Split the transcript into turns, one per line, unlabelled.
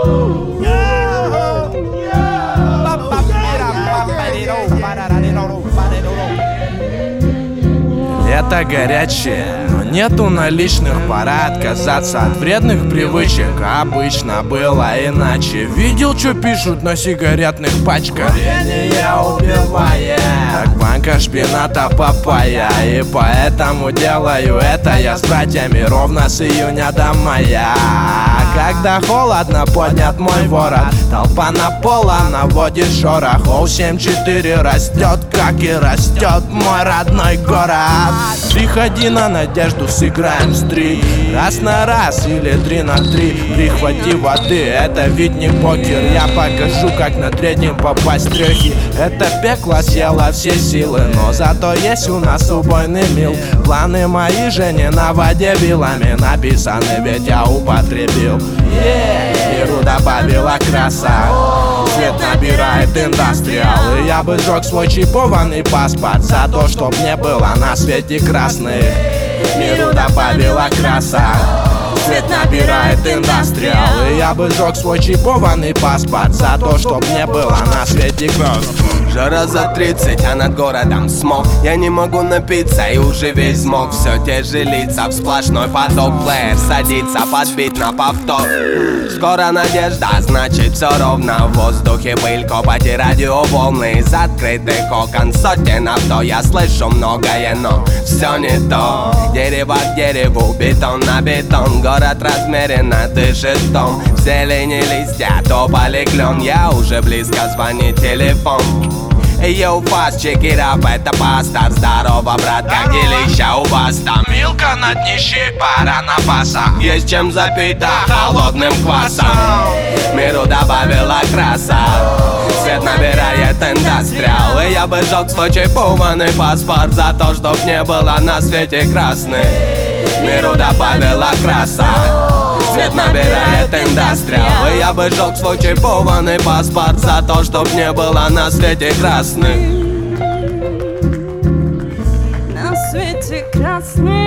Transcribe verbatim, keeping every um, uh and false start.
Лето горячее, но нету наличных, пора отказаться от вредных привычек. Обычно было иначе. Видел, что пишут на сигаретных пачках? Курение убивает, как банка шпината папайя. И поэтому делаю это я с братьями ровно с июня до мая. Когда холодно, поднят мой ворот, толпа на пола наводит шорох. Оу, семь четыре растет, как и растет мой родной город. Приходи на надежду, сыграем с три. Раз на раз или три на три. Прихвати воды, это ведь не покер. Я покажу, как на третьем попасть в трехи. Это пекло съело все силы, но зато есть у нас убойный мил. Планы мои же не на воде вилами написаны, ведь я употребил. Миру добавила краса, свет набирает индастриал. И я бы сжег свой чипованный паспорт за то, чтоб не было на свете красных. Миру добавила краса, свет набирает индастриал. И я бы сжег свой чипованный паспорт за то, чтоб не было на свете красных.
Жара за тридцать, а над городом смог. Я не могу напиться и уже весь смог. Все те же лица, в сплошной поток. Плеер садится подбит на повтор. Скоро надежда, значит все ровно. В воздухе пыль, копоть и радиоволны. Из открытых окон сотен авто. Я слышу многое, но все не то. Дерево к дереву, бетон на бетон. Город размеренно дышит дом. В зелени листья, тополи клен. Я уже близко, звонит телефон. Йоу, фаст, check it up, это пастор. Здорово, брат, как делища у вас там?
Вилка на днище, пара на пасах.
Есть чем запить, холодным квасом. Миру добавила краса, свет набирает индастриал. И я бы сжег свой чипованный паспорт за то, чтоб не было на свете красных. Миру добавила краса, свет набирает индастриал. И я бы сжег свой чипованный паспорт за то, чтоб не было на свете красных.
На свете красных.